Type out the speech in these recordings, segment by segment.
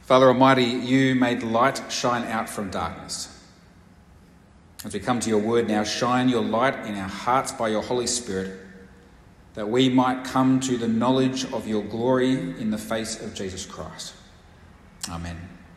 Father Almighty, you made light shine out from darkness. As we come to your word now, shine your light in our hearts by your Holy Spirit, that we might come to the knowledge of your glory in the face of Jesus Christ. Amen.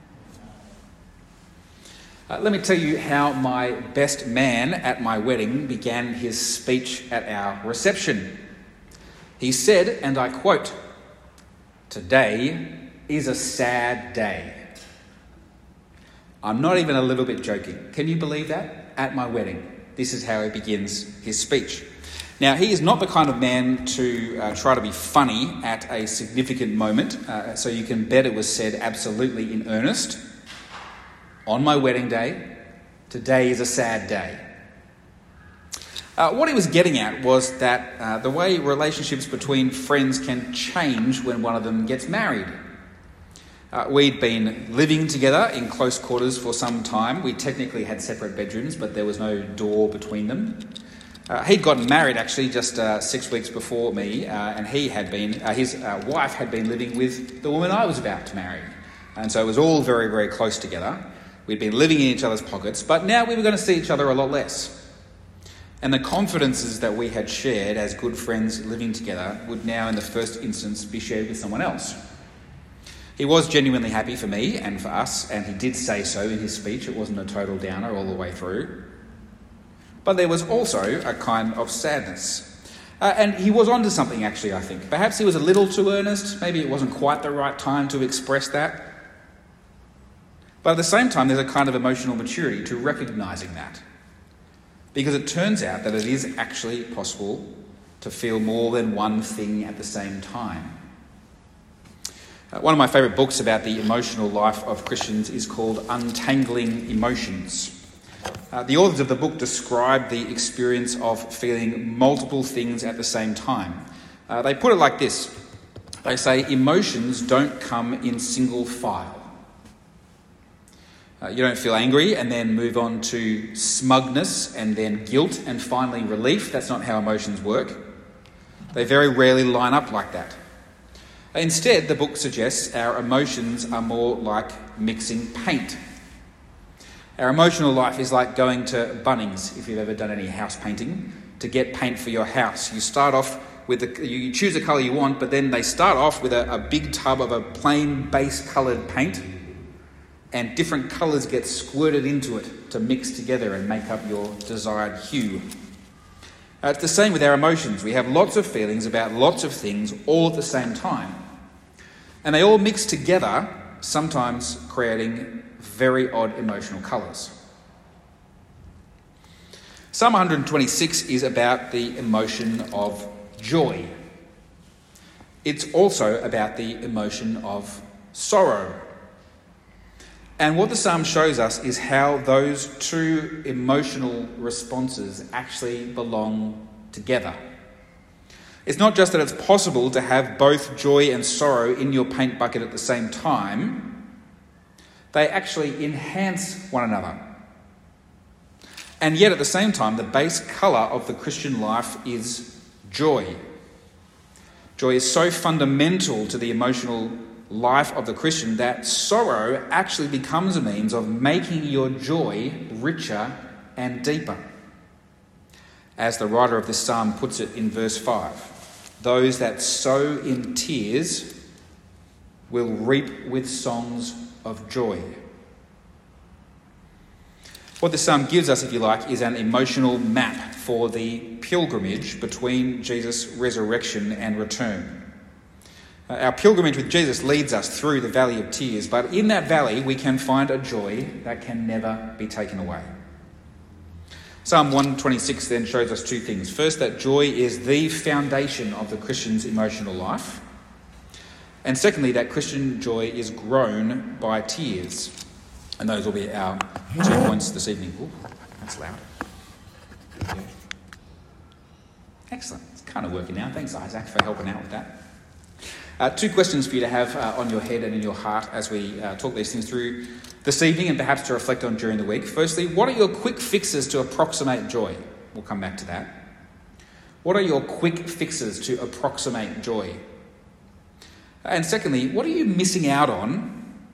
Let me tell you how my best man at my wedding began his speech at our reception. He said, and I quote, "Today is a sad day." I'm not even a little bit joking. Can you believe that? At my wedding, this is how he begins his speech. Now, he is not the kind of man to try to be funny at a significant moment, so you can bet it was said absolutely in earnest. On my wedding day, today is a sad day. What he was getting at was that the way relationships between friends can change when one of them gets married. We'd been living together in close quarters for some time. We technically had separate bedrooms, but there was no door between them. He'd gotten married actually just 6 weeks before me, and his wife had been living with the woman I was about to marry. And so it was all very, very close together. We'd been living in each other's pockets, but now we were going to see each other a lot less. And the confidences that we had shared as good friends living together would now, in the first instance, be shared with someone else. He was genuinely happy for me and for us, and he did say so in his speech. It wasn't a total downer all the way through. But there was also a kind of sadness. And he was onto something, actually, I think. Perhaps he was a little too earnest. Maybe it wasn't quite the right time to express that. But at the same time, there's a kind of emotional maturity to recognising that. Because it turns out that it is actually possible to feel more than one thing at the same time. One of my favourite books about the emotional life of Christians is called Untangling Emotions. The authors of the book describe the experience of feeling multiple things at the same time. They put it like this. They say, emotions don't come in single file. You don't feel angry and then move on to smugness and then guilt and finally relief. That's not how emotions work. They very rarely line up like that. Instead, the book suggests our emotions are more like mixing paint. Our emotional life is like going to Bunnings, if you've ever done any house painting, to get paint for your house. You start off you choose the colour you want, but then they start off with a big tub of a plain base coloured paint, and different colours get squirted into it to mix together and make up your desired hue. It's the same with our emotions. We have lots of feelings about lots of things all at the same time. And they all mix together, sometimes creating very odd emotional colours. Psalm 126 is about the emotion of joy. It's also about the emotion of sorrow. And what the psalm shows us is how those two emotional responses actually belong together. It's not just that it's possible to have both joy and sorrow in your paint bucket at the same time. They actually enhance one another. And yet at the same time, the base colour of the Christian life is joy. Joy is so fundamental to the emotional life of the Christian that sorrow actually becomes a means of making your joy richer and deeper. As the writer of this psalm puts it in verse 5, those that sow in tears will reap with songs of joy. What this psalm gives us, if you like, is an emotional map for the pilgrimage between Jesus' resurrection and return. Our pilgrimage with Jesus leads us through the valley of tears, but in that valley we can find a joy that can never be taken away. Psalm 126 then shows us two things. First, that joy is the foundation of the Christian's emotional life. And secondly, that Christian joy is grown by tears. And those will be our 2 points this evening. Ooh, that's loud. Excellent. It's kind of working now. Thanks, Isaac, for helping out with that. 2 questions for you to have on your head and in your heart as we talk these things through this evening and perhaps to reflect on during the week. Firstly, what are your quick fixes to approximate joy? We'll come back to that. What are your quick fixes to approximate joy? And secondly, what are you missing out on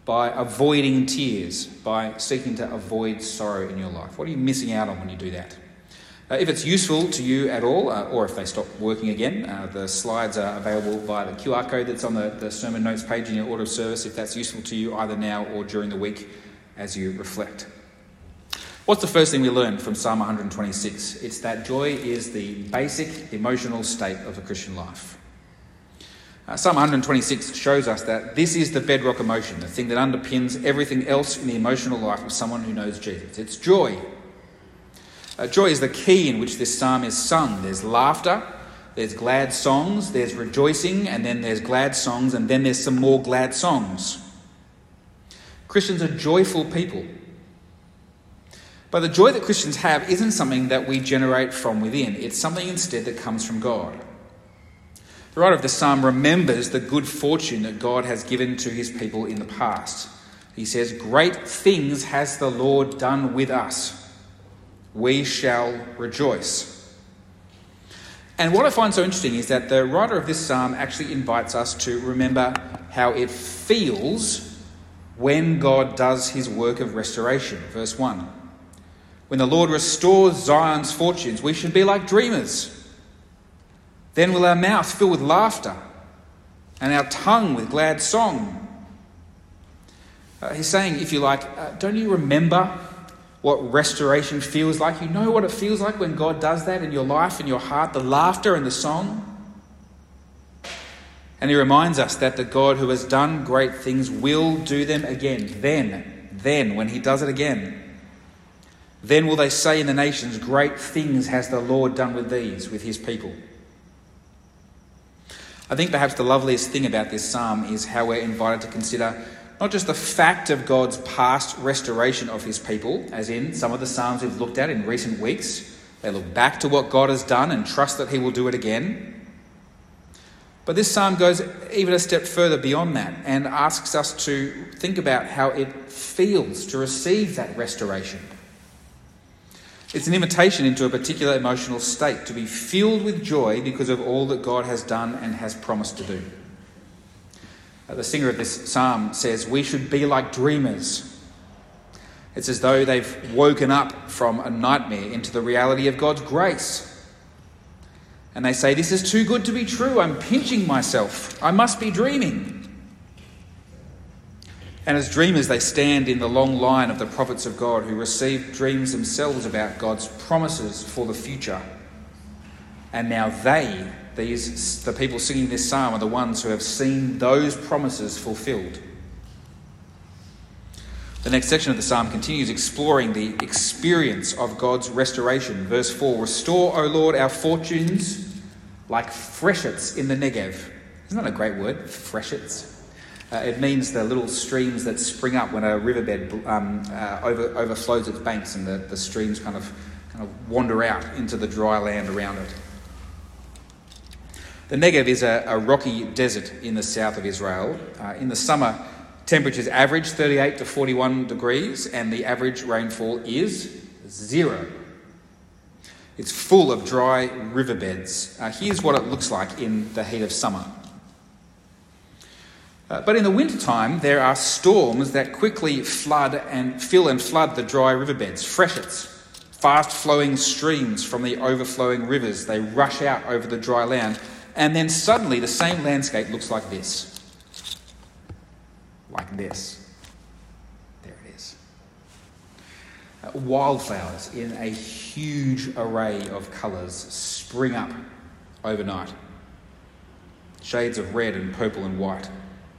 by avoiding tears, by seeking to avoid sorrow in your life? What are you missing out on when you do that? If it's useful to you at all, or if they stop working again, the slides are available via the QR code that's on the sermon notes page in your order of service, if that's useful to you either now or during the week as you reflect. What's the first thing we learn from Psalm 126? It's that joy is the basic emotional state of the Christian life. Psalm 126 shows us that this is the bedrock emotion, the thing that underpins everything else in the emotional life of someone who knows Jesus. It's joy. Joy is the key in which this psalm is sung. There's laughter, there's glad songs, there's rejoicing, and then there's glad songs, and then there's some more glad songs. Christians are joyful people. But the joy that Christians have isn't something that we generate from within. It's something instead that comes from God. The writer of the psalm remembers the good fortune that God has given to his people in the past. He says, "Great things has the Lord done with us. We shall rejoice." And what I find so interesting is that the writer of this psalm actually invites us to remember how it feels when God does his work of restoration. Verse 1. "When the Lord restores Zion's fortunes, we should be like dreamers. Then will our mouth fill with laughter and our tongue with glad song." He's saying, if you like, don't you remember what restoration feels like? You know what it feels like when God does that in your life, in your heart, the laughter and the song? And he reminds us that the God who has done great things will do them again. Then, when he does it again, then will they say in the nations, "Great things has the Lord done with these," with his people. I think perhaps the loveliest thing about this psalm is how we're invited to consider not just the fact of God's past restoration of his people, as in some of the psalms we've looked at in recent weeks. They look back to what God has done and trust that he will do it again. But this psalm goes even a step further beyond that and asks us to think about how it feels to receive that restoration. It's an invitation into a particular emotional state, to be filled with joy because of all that God has done and has promised to do. The singer of this psalm says, "We should be like dreamers." It's as though they've woken up from a nightmare into the reality of God's grace. And they say, "This is too good to be true. I'm pinching myself. I must be dreaming." And as dreamers, they stand in the long line of the prophets of God who received dreams themselves about God's promises for the future. And now the people singing this psalm, are the ones who have seen those promises fulfilled. The next section of the psalm continues exploring the experience of God's restoration. Verse 4, "Restore, O Lord, our fortunes like freshets in the Negev." Isn't that a great word, freshets? It means the little streams that spring up when a riverbed overflows its banks, and the streams kind of wander out into the dry land around it. The Negev is a rocky desert in the south of Israel. In the summer, temperatures average 38 to 41 degrees, and the average rainfall is 0. It's full of dry riverbeds. Here's what it looks like in the heat of summer. But in the wintertime, there are storms that quickly fill and flood the dry riverbeds, freshets, fast-flowing streams from the overflowing rivers. They rush out over the dry land, and then suddenly the same landscape looks like this. Like this. There it is. Wildflowers in a huge array of colours spring up overnight. Shades of red and purple and white.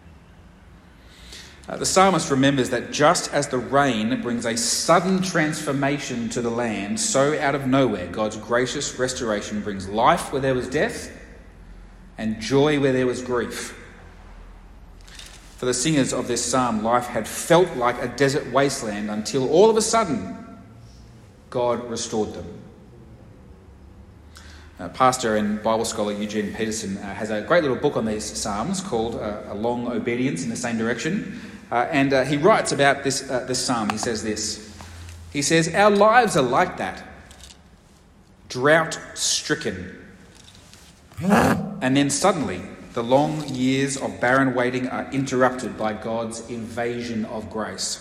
The psalmist remembers that just as the rain brings a sudden transformation to the land, so out of nowhere God's gracious restoration brings life where there was death and joy where there was grief. For the singers of this psalm, life had felt like a desert wasteland until all of a sudden God restored them. Pastor and Bible scholar Eugene Peterson has a great little book on these psalms called A Long Obedience in the Same Direction. And he writes about this psalm. He says this. He says, "Our lives are like that, drought-stricken. And then suddenly the long years of barren waiting are interrupted by God's invasion of grace.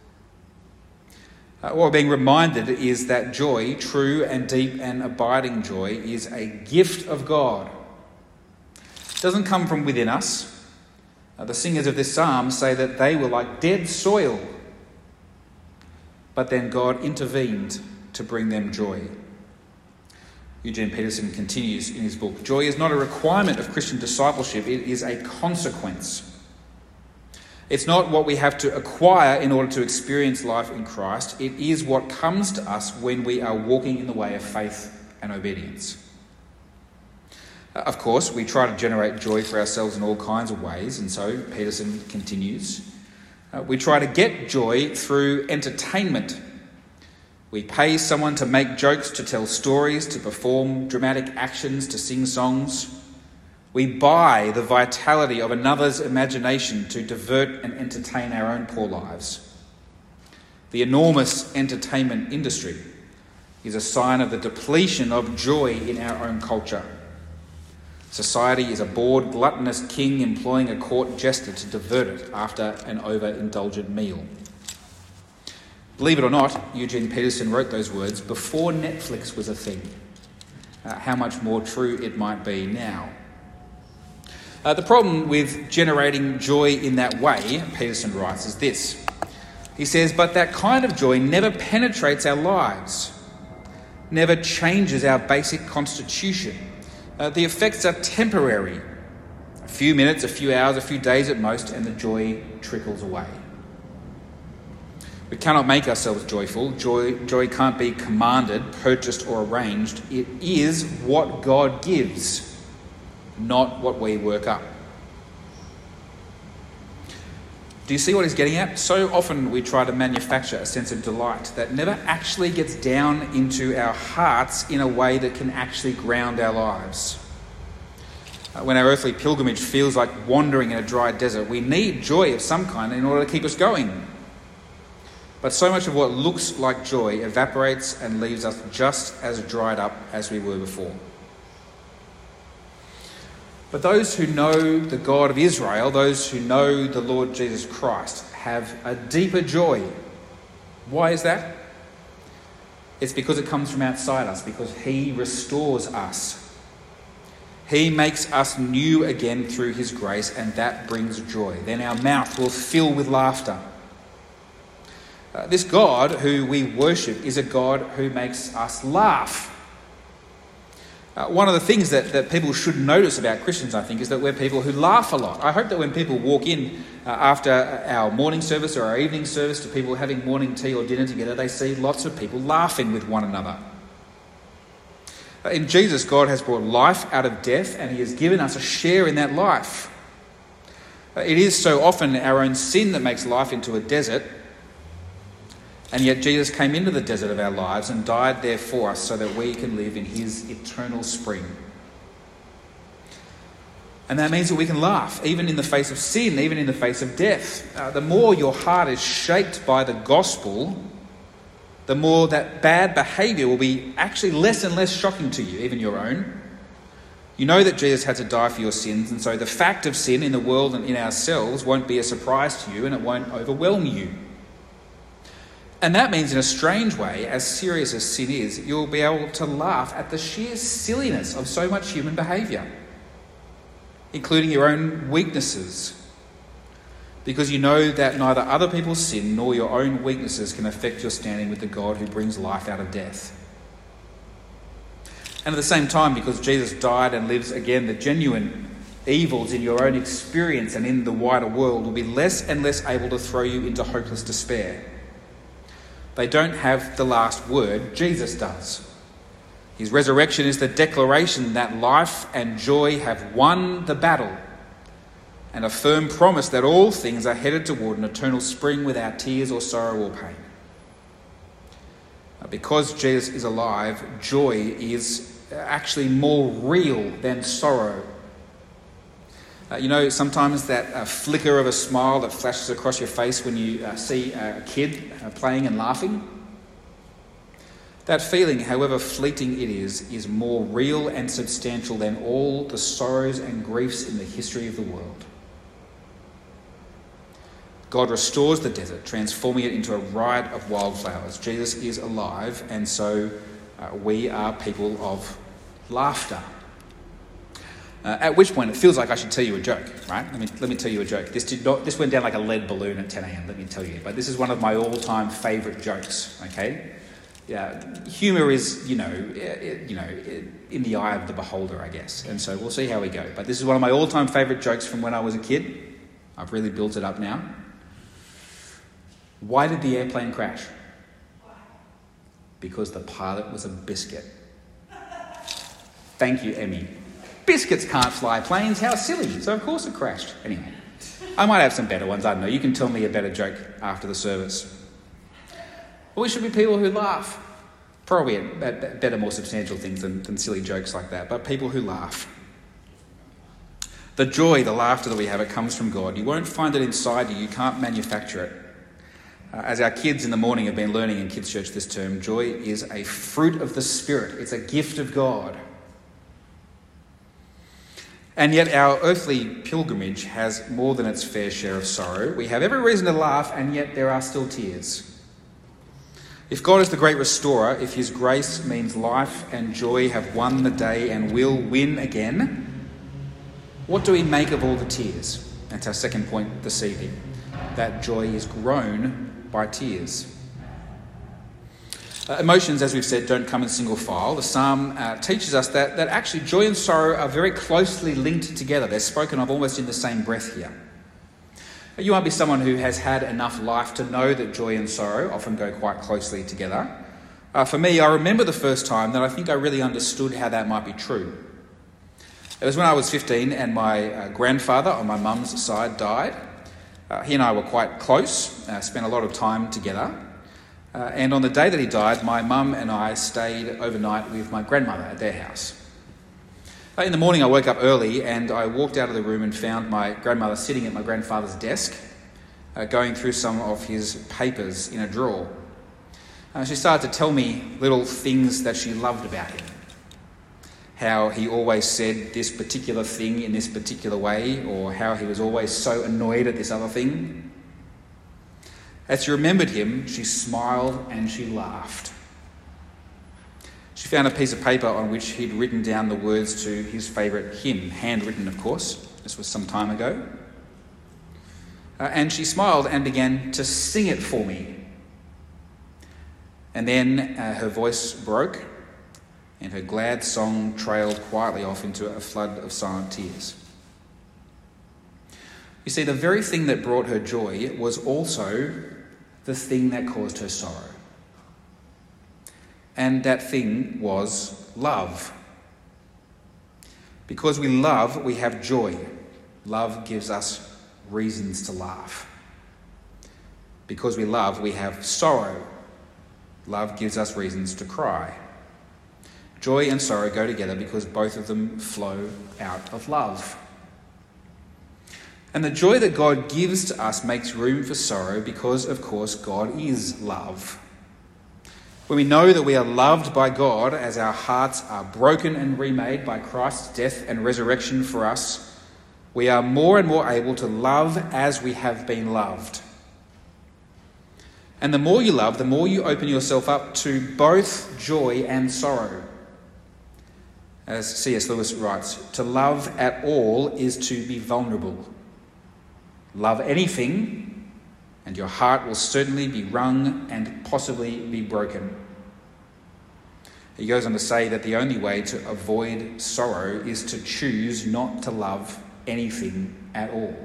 What we're being reminded is that joy, true and deep and abiding joy, is a gift of God. It doesn't come from within us. The singers of this psalm say that they were like dead soil, but then God intervened to bring them joy. Eugene Peterson continues in his book, "Joy is not a requirement of Christian discipleship, it is a consequence. It's not what we have to acquire in order to experience life in Christ. It is what comes to us when we are walking in the way of faith and obedience." Of course, we try to generate joy for ourselves in all kinds of ways, and so Peterson continues, we try to get joy through entertainment. We pay someone to make jokes, to tell stories, to perform dramatic actions, to sing songs. We buy the vitality of another's imagination to divert and entertain our own poor lives. The enormous entertainment industry is a sign of the depletion of joy in our own culture. Society is a bored, gluttonous king employing a court jester to divert it after an overindulgent meal. Believe it or not, Eugene Peterson wrote those words before Netflix was a thing. How much more true it might be now. The problem with generating joy in that way, Peterson writes, is this. He says, but that kind of joy never penetrates our lives, never changes our basic constitution. The effects are temporary. A few minutes, a few hours, a few days at most, and the joy trickles away. We cannot make ourselves joyful. Joy can't be commanded, purchased or arranged. It is what God gives, not what we work up. Do you see what he's getting at? So often we try to manufacture a sense of delight that never actually gets down into our hearts in a way that can actually ground our lives. When our earthly pilgrimage feels like wandering in a dry desert, we need joy of some kind in order to keep us going. But so much of what looks like joy evaporates and leaves us just as dried up as we were before. But those who know the God of Israel, those who know the Lord Jesus Christ, have a deeper joy. Why is that? It's because it comes from outside us, because he restores us. He makes us new again through his grace, and that brings joy. Then our mouth will fill with laughter. This God who we worship is a God who makes us laugh. One of the things that people should notice about Christians, I think, is that we're people who laugh a lot. I hope that when people walk in after our morning service or our evening service to people having morning tea or dinner together, they see lots of people laughing with one another. In Jesus, God has brought life out of death, and he has given us a share in that life. It is so often our own sin that makes life into a desert, and yet Jesus came into the desert of our lives and died there for us so that we can live in his eternal spring. And that means that we can laugh, even in the face of sin, even in the face of death. The more your heart is shaped by the gospel, the more that bad behaviour will be actually less and less shocking to you, even your own. You know that Jesus had to die for your sins, and so the fact of sin in the world and in ourselves won't be a surprise to you, and it won't overwhelm you. And that means, in a strange way, as serious as sin is, you'll be able to laugh at the sheer silliness of so much human behaviour, including your own weaknesses, because you know that neither other people's sin nor your own weaknesses can affect your standing with the God who brings life out of death. And at the same time, because Jesus died and lives again, the genuine evils in your own experience and in the wider world will be less and less able to throw you into hopeless despair. They don't have the last word. Jesus does. His resurrection is the declaration that life and joy have won the battle, and a firm promise that all things are headed toward an eternal spring without tears or sorrow or pain. Because Jesus is alive, joy is actually more real than sorrow. Sometimes that flicker of a smile that flashes across your face when you see a kid playing and laughing. That feeling, however fleeting it is more real and substantial than all the sorrows and griefs in the history of the world. God restores the desert, transforming it into a riot of wildflowers. Jesus is alive, and so we are people of laughter. At which point it feels like I should tell you a joke, right? Let me tell you a joke. This went down like a lead balloon at 10 a.m, let me tell you. But this is one of my all-time favourite jokes, okay? Yeah, humour is, in the eye of the beholder, I guess. And so we'll see how we go. But this is one of my all-time favourite jokes from when I was a kid. I've really built it up now. Why did the airplane crash? Because the pilot was a biscuit. Thank you, Emmy. Biscuits can't fly planes. How silly. So of course it crashed. Anyway, I might have some better ones. I don't know. You can tell me a better joke after the service. Well, we should be people who laugh. Probably at better, more substantial things than silly jokes like that, but people who laugh. The joy, the laughter that we have, it comes from God. You won't find it inside you. You can't manufacture it. As our kids in the morning have been learning in Kids Church this term, joy is a fruit of the Spirit. It's a gift of God. And yet our earthly pilgrimage has more than its fair share of sorrow. We have every reason to laugh, and yet there are still tears. If God is the great restorer, if his grace means life and joy have won the day and will win again, what do we make of all the tears? That's our second point this evening. That joy is grown by tears. Emotions, as we've said, don't come in single file. The psalm teaches us that actually joy and sorrow are very closely linked together. They're spoken of almost in the same breath here. You might be someone who has had enough life to know that joy and sorrow often go quite closely together. For me, I remember the first time that I think I really understood how that might be true. It was when I was 15 and my grandfather on my mum's side died. He and I were quite close, spent a lot of time together. And on the day that he died, my mum and I stayed overnight with my grandmother at their house. In the morning I woke up early and I walked out of the room and found my grandmother sitting at my grandfather's desk, going through some of his papers in a drawer. She started to tell me little things that she loved about him. How he always said this particular thing in this particular way, or how he was always so annoyed at this other thing. As she remembered him, she smiled and she laughed. She found a piece of paper on which he'd written down the words to his favourite hymn, handwritten of course. This was some time ago. And she smiled and began to sing it for me. And then her voice broke and her glad song trailed quietly off into a flood of silent tears. You see, the very thing that brought her joy was also the thing that caused her sorrow. And that thing was love. Because we love, we have joy. Love gives us reasons to laugh. Because we love, we have sorrow. Love gives us reasons to cry. Joy and sorrow go together because both of them flow out of love. And the joy that God gives to us makes room for sorrow because, of course, God is love. When we know that we are loved by God as our hearts are broken and remade by Christ's death and resurrection for us, we are more and more able to love as we have been loved. And the more you love, the more you open yourself up to both joy and sorrow. As C.S. Lewis writes, to love at all is to be vulnerable. Love anything, and your heart will certainly be wrung and possibly be broken. He goes on to say that the only way to avoid sorrow is to choose not to love anything at all.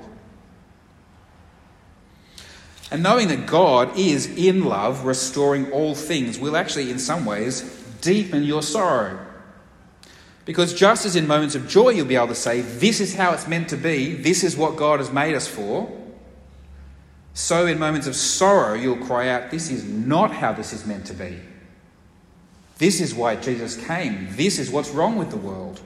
And knowing that God is in love, restoring all things, will actually in some ways deepen your sorrow. Because just as in moments of joy you'll be able to say, this is how it's meant to be, this is what God has made us for, so in moments of sorrow you'll cry out, this is not how this is meant to be. This is why Jesus came. This is what's wrong with the world.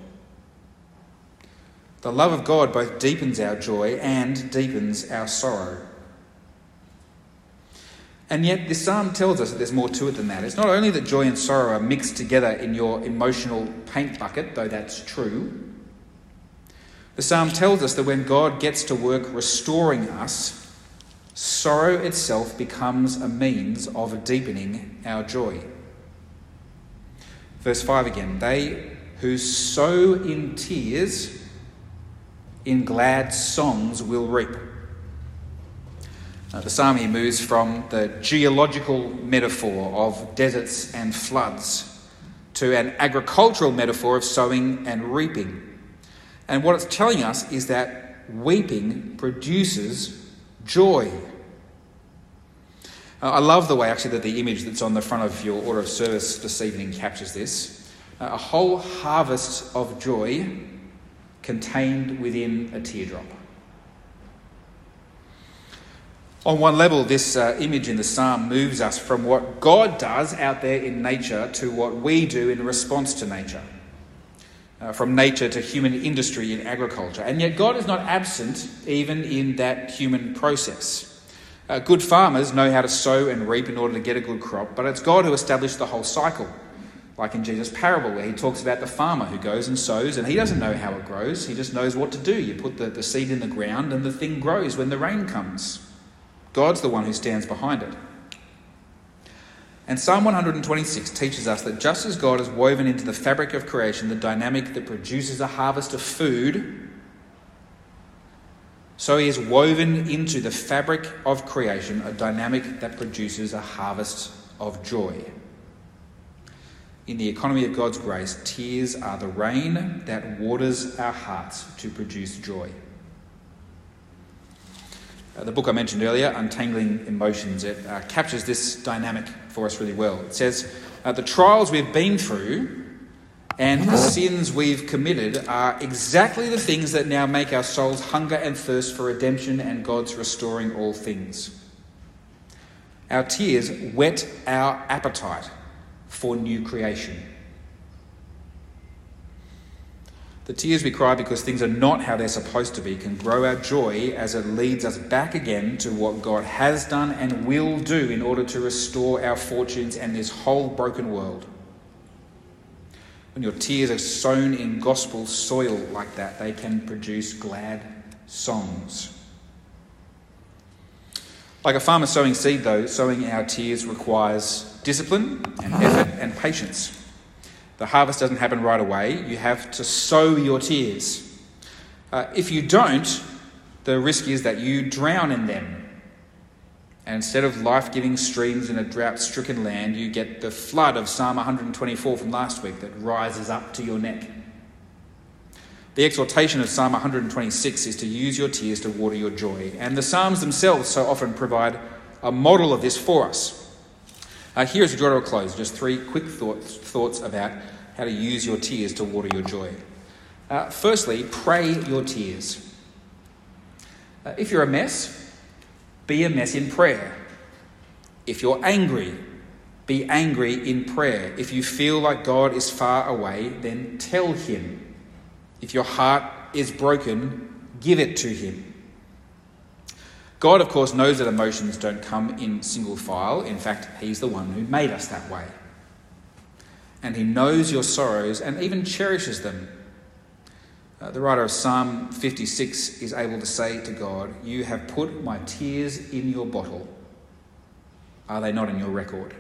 The love of God both deepens our joy and deepens our sorrow. And yet this psalm tells us that there's more to it than that. It's not only that joy and sorrow are mixed together in your emotional paint bucket, though that's true. The psalm tells us that when God gets to work restoring us, sorrow itself becomes a means of deepening our joy. Verse 5 again, they who sow in tears, in glad songs will reap. The psalm here moves from the geological metaphor of deserts and floods to an agricultural metaphor of sowing and reaping. And what it's telling us is that weeping produces joy. I love the way actually that the image that's on the front of your order of service this evening captures this. A whole harvest of joy contained within a teardrop. On one level, this image in the psalm moves us from what God does out there in nature to what we do in response to nature. From nature to human industry in agriculture. And yet God is not absent even in that human process. Good farmers know how to sow and reap in order to get a good crop, but it's God who established the whole cycle. Like in Jesus' parable where he talks about the farmer who goes and sows and he doesn't know how it grows, he just knows what to do. You put the seed in the ground and the thing grows when the rain comes. God's the one who stands behind it. And Psalm 126 teaches us that just as God has woven into the fabric of creation the dynamic that produces a harvest of food, so he has woven into the fabric of creation a dynamic that produces a harvest of joy. In the economy of God's grace, tears are the rain that waters our hearts to produce joy. The book I mentioned earlier, Untangling Emotions, it captures this dynamic for us really well. It says, the trials we've been through and the sins we've committed are exactly the things that now make our souls hunger and thirst for redemption and God's restoring all things. Our tears whet our appetite for new creation. The tears we cry because things are not how they're supposed to be can grow our joy as it leads us back again to what God has done and will do in order to restore our fortunes and this whole broken world. When your tears are sown in gospel soil like that, they can produce glad songs. Like a farmer sowing seed, though, sowing our tears requires discipline and effort and patience. The harvest doesn't happen right away. You have to sow your tears. If you don't, the risk is that you drown in them. And instead of life-giving streams in a drought-stricken land, you get the flood of Psalm 124 from last week that rises up to your neck. The exhortation of Psalm 126 is to use your tears to water your joy. And the Psalms themselves so often provide a model of this for us. Here as we draw to a close, just three quick thoughts about how to use your tears to water your joy. Firstly, pray your tears. If you're a mess, be a mess in prayer. If you're angry, be angry in prayer. If you feel like God is far away, then tell him. If your heart is broken, give it to him. God, of course, knows that emotions don't come in single file. In fact, he's the one who made us that way. And he knows your sorrows and even cherishes them. The writer of Psalm 56 is able to say to God, "You have put my tears in your bottle. Are they not in your record?"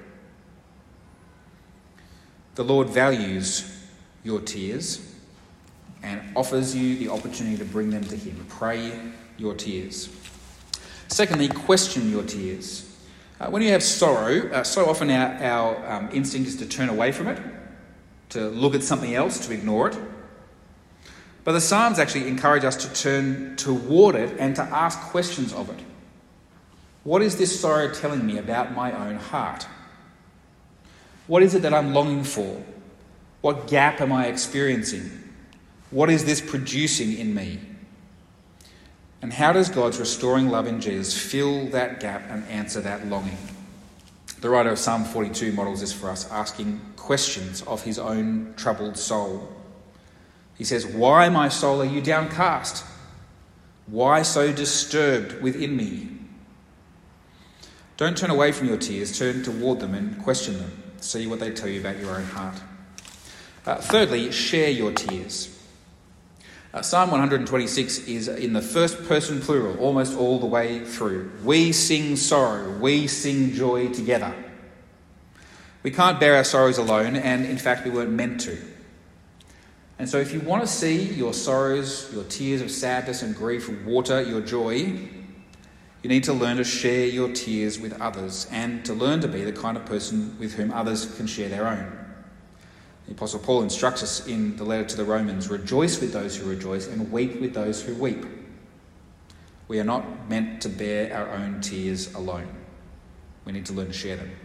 The Lord values your tears and offers you the opportunity to bring them to him. Pray your tears. Secondly, question your tears. When you have sorrow, so often our instinct is to turn away from it, to look at something else, to ignore it. But the Psalms actually encourage us to turn toward it and to ask questions of it. What is this sorrow telling me about my own heart? What is it that I'm longing for? What gap am I experiencing? What is this producing in me? And how does God's restoring love in Jesus fill that gap and answer that longing? The writer of Psalm 42 models this for us, asking questions of his own troubled soul. He says, "Why, my soul, are you downcast? Why so disturbed within me?" Don't turn away from your tears, turn toward them and question them. See what they tell you about your own heart. Thirdly, share your tears. Psalm 126 is in the first person plural, almost all the way through. We sing sorrow, we sing joy together. We can't bear our sorrows alone, and in fact we weren't meant to. And so if you want to see your sorrows, your tears of sadness and grief water your joy, you need to learn to share your tears with others and to learn to be the kind of person with whom others can share their own. The Apostle Paul instructs us in the letter to the Romans, rejoice with those who rejoice and weep with those who weep. We are not meant to bear our own tears alone. We need to learn to share them.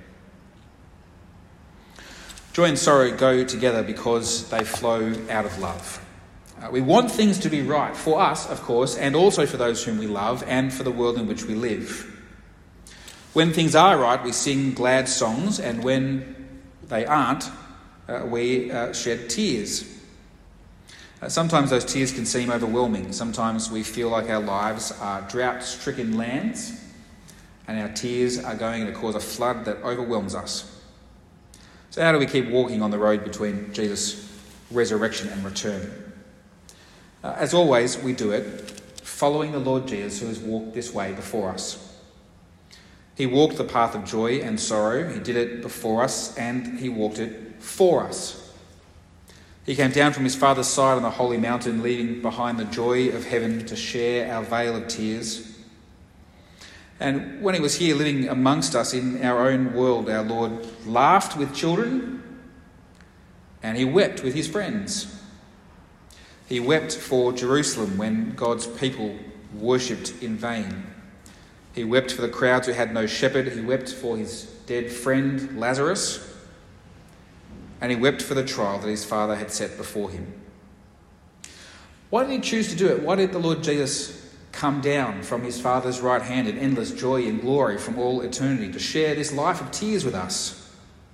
Joy and sorrow go together because they flow out of love. We want things to be right for us, of course, and also for those whom we love and for the world in which we live. When things are right, we sing glad songs, and when they aren't, we shed tears. Sometimes those tears can seem overwhelming. Sometimes we feel like our lives are drought-stricken lands and our tears are going to cause a flood that overwhelms us. So how do we keep walking on the road between Jesus' resurrection and return? As always, we do it following the Lord Jesus, who has walked this way before us. He walked the path of joy and sorrow. He did it before us and he walked it for us. He came down from his Father's side on the holy mountain, leaving behind the joy of heaven to share our vale of tears. And when he was here living amongst us in our own world, our Lord laughed with children and he wept with his friends. He wept for Jerusalem when God's people worshipped in vain. He wept for the crowds who had no shepherd. He wept for his dead friend Lazarus. And he wept for the trial that his Father had set before him. Why did he choose to do it? Why did the Lord Jesus come down from his Father's right hand in endless joy and glory from all eternity to share this life of tears with us?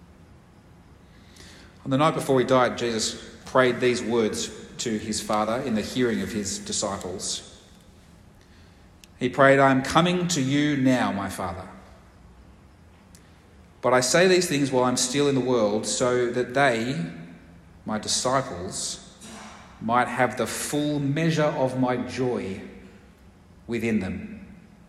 On the night before he died, Jesus prayed these words to his Father in the hearing of his disciples. He prayed, I am coming to you now, my Father. But I say these things while I'm still in the world, so that they, my disciples, might have the full measure of my joy within them.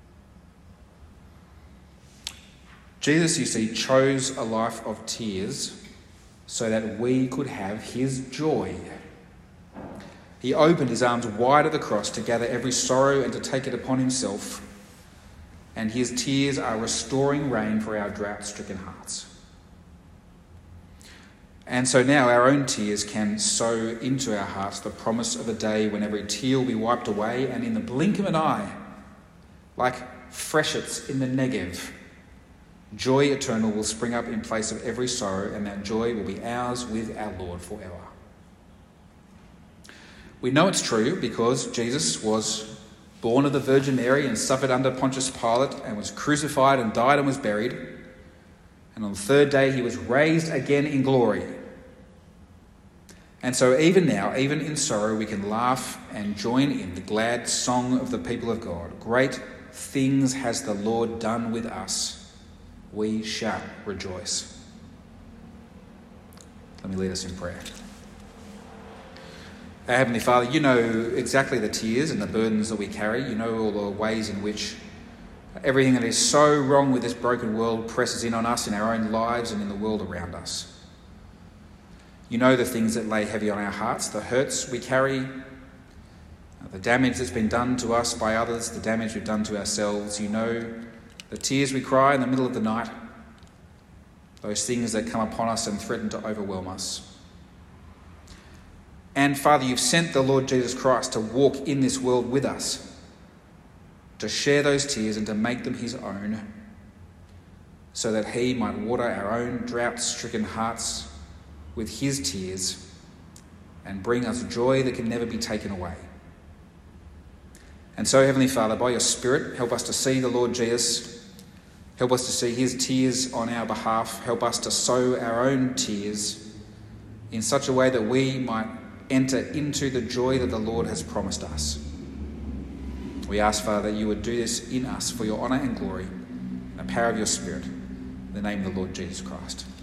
Jesus, you see, chose a life of tears so that we could have his joy. He opened his arms wide at the cross to gather every sorrow and to take it upon himself. And his tears are restoring rain for our drought-stricken hearts. And so now our own tears can sow into our hearts the promise of a day when every tear will be wiped away, and in the blink of an eye, like freshets in the Negev, joy eternal will spring up in place of every sorrow, and that joy will be ours with our Lord forever. We know it's true because Jesus was born of the Virgin Mary and suffered under Pontius Pilate and was crucified and died and was buried. And on the third day he was raised again in glory. And so even now, even in sorrow, we can laugh and join in the glad song of the people of God. Great things has the Lord done with us. We shall rejoice. Let me lead us in prayer. Our Heavenly Father, you know exactly the tears and the burdens that we carry. You know all the ways in which everything that is so wrong with this broken world presses in on us in our own lives and in the world around us. You know the things that lay heavy on our hearts, the hurts we carry, the damage that's been done to us by others, the damage we've done to ourselves. You know the tears we cry in the middle of the night, those things that come upon us and threaten to overwhelm us. And Father, you've sent the Lord Jesus Christ to walk in this world with us, to share those tears and to make them his own, so that he might water our own drought-stricken hearts with his tears and bring us joy that can never be taken away. And so, Heavenly Father, by your Spirit, help us to see the Lord Jesus, help us to see his tears on our behalf, help us to sow our own tears in such a way that we might enter into the joy that the Lord has promised us. We ask, Father, that you would do this in us for your honour and glory. In the power of your Spirit. In the name of the Lord Jesus Christ.